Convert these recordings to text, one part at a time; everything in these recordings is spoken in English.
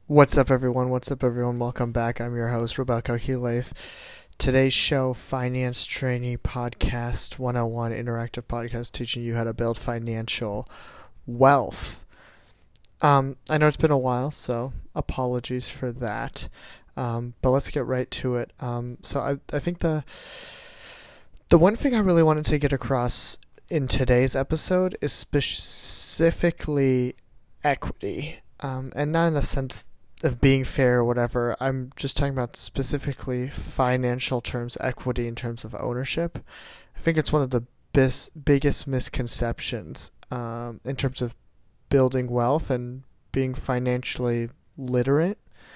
What's up, everyone? What's up, everyone? Welcome back. I'm your host, Rebecca Leif. Today's show, Finance Trainee Podcast 101, interactive podcast teaching you how to build financial wealth. I know it's been a while, so apologies for that. But let's get right to it. So I think the one thing I really wanted to get across in today's episode is specifically equity. And not in the sense of being fair or whatever. I'm just talking about specifically financial terms, equity in terms of ownership. I think it's one of the biggest misconceptions in terms of building wealth and being financially literate.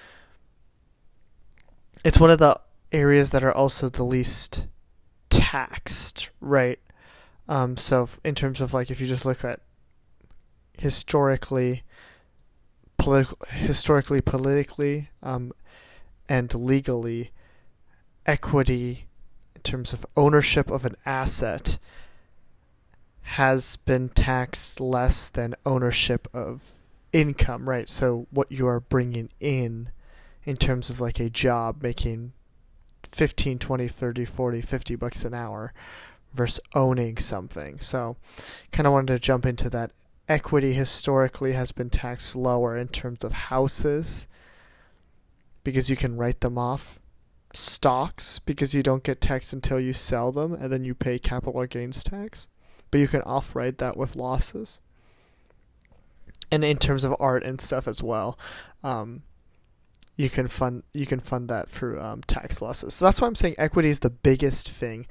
It's one of the areas that are also the least taxed, right? So in terms of like, if you just look at politically, and legally, equity in terms of ownership of an asset has been taxed less than ownership of income, right? So what you are bringing in terms of like a job making 15, 20, 30, 40, 50 bucks an hour versus owning something. So kind of wanted to jump into that. Equity historically has been taxed lower in terms of houses because you can write them off. Stocks because you don't get taxed until you sell them and then you pay capital gains tax. But you can off-write that with losses. And in terms of art and stuff as well, you can fund that through tax losses. So that's why I'm saying equity is the biggest thing.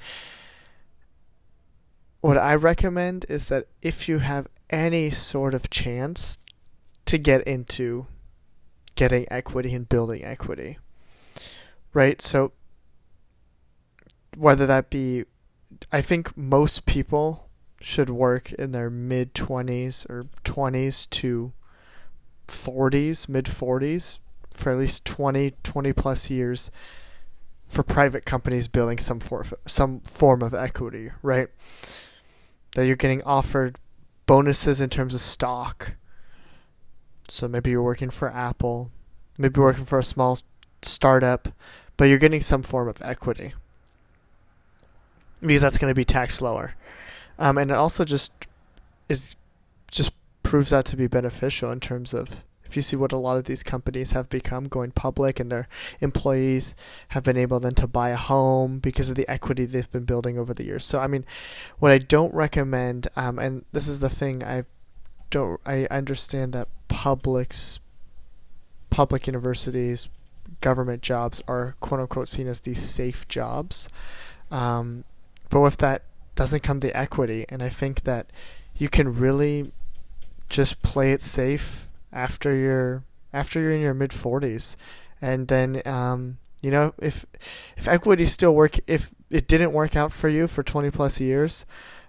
What I recommend is that if you have any sort of chance to get into getting equity and building equity, right? So whether that be, I think most people should work in their mid-20s or 20s to 40s, mid-40s for at least 20 plus years for private companies building some form of equity, right? That you're getting offered bonuses in terms of stock. So maybe you're working for Apple, maybe you're working for a small startup, but you're getting some form of equity because that's going to be taxed lower. And it also just proves that to be beneficial in terms of, if you see what a lot of these companies have become going public and their employees have been able then to buy a home because of the equity they've been building over the years. So, I mean, what I don't recommend, and this is the thing, I understand that public universities, government jobs are quote unquote seen as these safe jobs. But with that doesn't come the equity. And I think that you can really just play it safe after you're in your mid 40s, and then if equity still if it didn't work out for you for 20 plus years,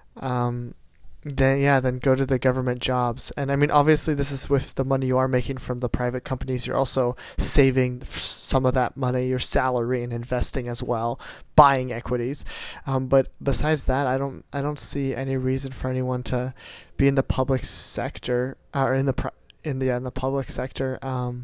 then go to the government jobs. And I mean, obviously this is with the money you are making from the private companies. You're also saving some of that money, your salary, and investing as well, buying equities. But besides that, I don't see any reason for anyone to be in the public sector or in the public sector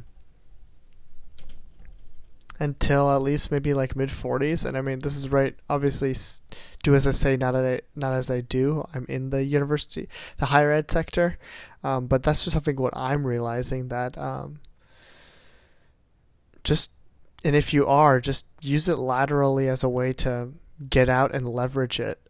until at least maybe like mid 40s. And I mean, this is right, obviously, do as I say, not as I do. I'm in the university, the higher ed sector, but that's just something what I'm realizing that and if you are, just use it laterally as a way to get out and leverage it.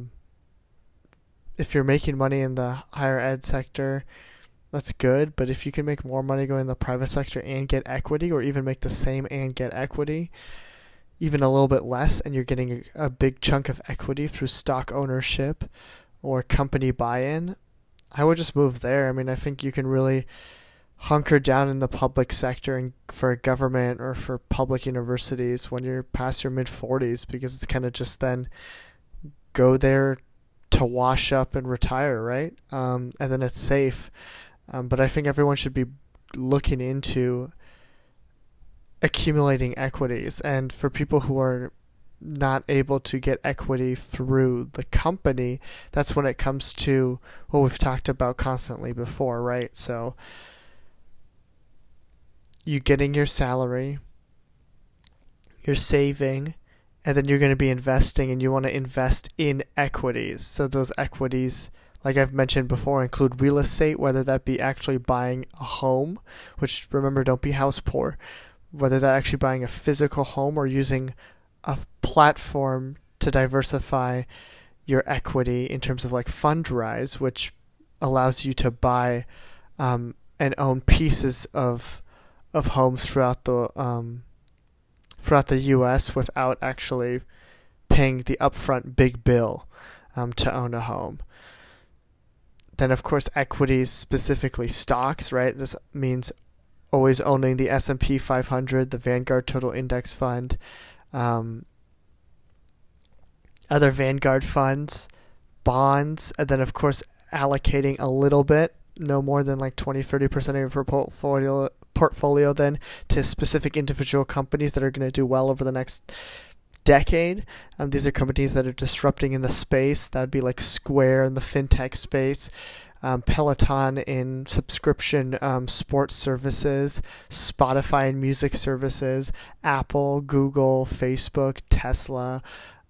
If you're making money in the higher ed sector, that's good, but if you can make more money going in the private sector and get equity, or even make the same and get equity, even a little bit less, and you're getting a big chunk of equity through stock ownership or company buy-in, I would just move there. I mean, I think you can really hunker down in the public sector and for a government or for public universities when you're past your mid-40s, because it's kind of just then go there to wash up and retire, right? And then it's safe. But I think everyone should be looking into accumulating equities. And for people who are not able to get equity through the company, that's when it comes to what we've talked about constantly before, right? So you getting your salary, you're saving, and then you're going to be investing, and you want to invest in equities. So those equities, like I've mentioned before, include real estate, whether that be actually buying a home, which, remember, don't be house poor, whether that actually buying a physical home or using a platform to diversify your equity in terms of like Fundrise, which allows you to buy and own pieces of homes throughout the U.S. without actually paying the upfront big bill to own a home. Then, of course, equities, specifically stocks, right? This means always owning the S&P 500, the Vanguard Total Index Fund, other Vanguard funds, bonds, and then, of course, allocating a little bit, no more than like 20-30% of your portfolio then to specific individual companies that are going to do well over the next decade. These are companies that are disrupting in the space. That would be like Square in the fintech space, Peloton in subscription sports services, Spotify in music services, Apple, Google, Facebook, Tesla,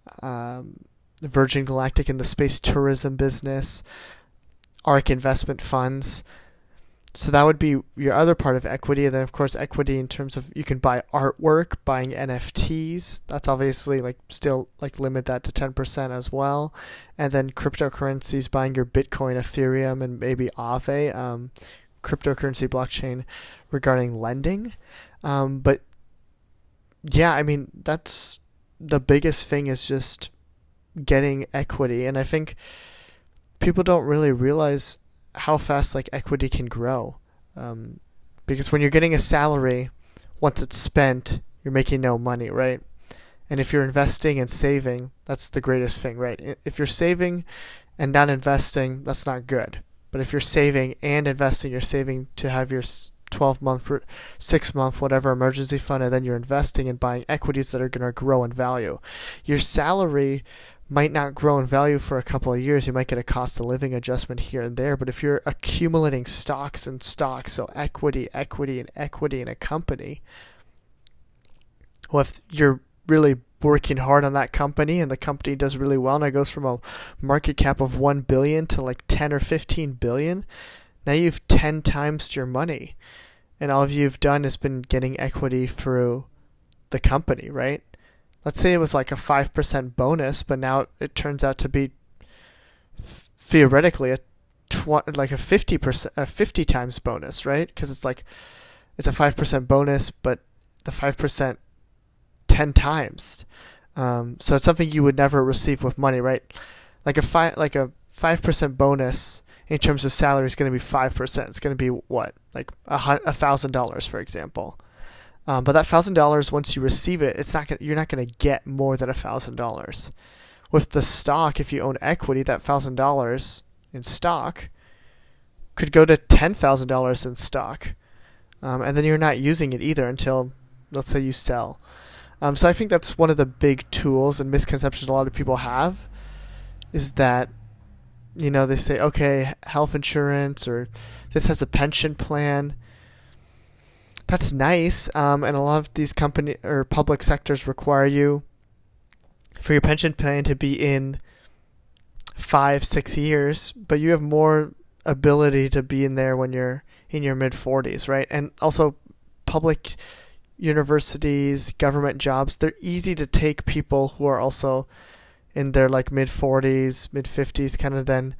Virgin Galactic in the space tourism business, ARK investment funds. So that would be your other part of equity. And then, of course, equity in terms of you can buy artwork, buying NFTs. That's obviously like still like limit that to 10% as well. And then cryptocurrencies, buying your Bitcoin, Ethereum, and maybe Aave, cryptocurrency blockchain regarding lending. But yeah, I mean, that's the biggest thing, is just getting equity. And I think people don't really realize how fast like equity can grow, because when you're getting a salary, once it's spent, you're making no money, right? And if you're investing and saving, that's the greatest thing, right? If you're saving and not investing, that's not good. But if you're saving and investing, you're saving to have your 12-month, 6-month, whatever emergency fund, and then you're investing and buying equities that are going to grow in value. Your salary might not grow in value for a couple of years. You might get a cost of living adjustment here and there, but if you're accumulating stocks and stocks, so equity and equity in a company, well, if you're really working hard on that company and the company does really well and it goes from a market cap of 1 billion to like 10 or 15 billion, now you've 10 times your money, and all you've done has been getting equity through the company, right? Let's say it was like a 5% bonus, but now it turns out to be theoretically like a 50 times bonus, right? Because it's a 5% bonus, but the 5% 10 times. So it's something you would never receive with money, right? Like a 5% bonus in terms of salary is going to be 5%. It's going to be what, like $1,000, for example. But that $1,000, once you receive it, you're not going to get more than $1,000. With the stock, if you own equity, that $1,000 in stock could go to $10,000 in stock, and then you're not using it either until, let's say, you sell. So I think that's one of the big tools and misconceptions a lot of people have, is that, they say, okay, health insurance, or this has a pension plan. That's nice, and a lot of these company or public sectors require you for your pension plan to be in 5-6 years, but you have more ability to be in there when you're in your mid-40s, right? And also, public universities, government jobs, they're easy to take people who are also in their like mid-40s, mid-50s, kind of then,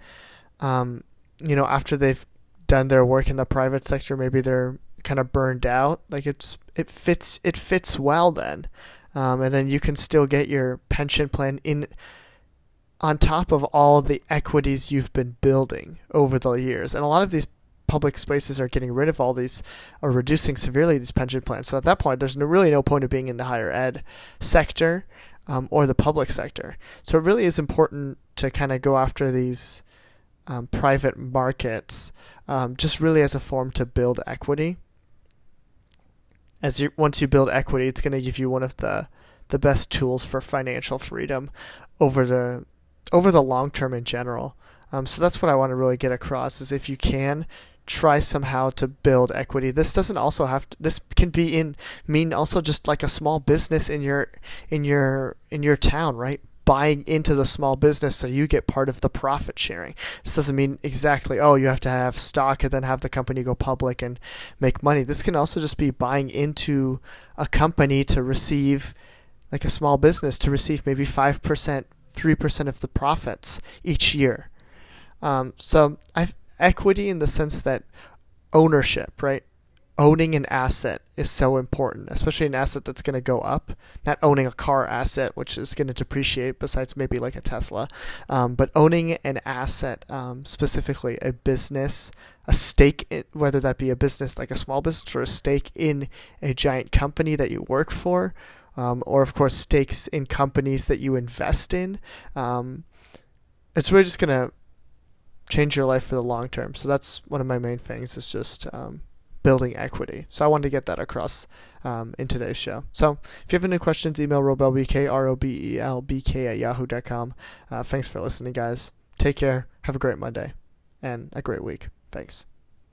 after they've done their work in the private sector, maybe they're kind of burned out. Like it fits well then, and then you can still get your pension plan in on top of all the equities you've been building over the years. And a lot of these public spaces are getting rid of all these, or reducing severely these pension plans. So at that point, there's really no point of being in the higher ed sector or the public sector. So it really is important to kind of go after these private markets, just really as a form to build equity. Once you build equity, it's going to give you one of the best tools for financial freedom over the long term in general. So that's what I want to really get across, is if you can, try somehow to build equity. This doesn't also have to, this can mean also just like a small business in your town, right? Buying into the small business so you get part of the profit sharing. This doesn't mean exactly, oh, you have to have stock and then have the company go public and make money. This can also just be buying into a company to receive, like a small business, to receive maybe 5%, 3% of the profits each year. So I've equity in the sense that ownership, right? Owning an asset is so important, especially an asset that's going to go up. Not owning a car asset, which is going to depreciate, besides maybe like a Tesla. But owning an asset, specifically a business, a stake, whether that be a business like a small business or a stake in a giant company that you work for, or of course stakes in companies that you invest in. It's really just going to change your life for the long term. So that's one of my main things, is just building equity. So I wanted to get that across in today's show. So if you have any questions, email robelbk, robelbk@yahoo.com. Thanks for listening, guys. Take care. Have a great Monday and a great week. Thanks.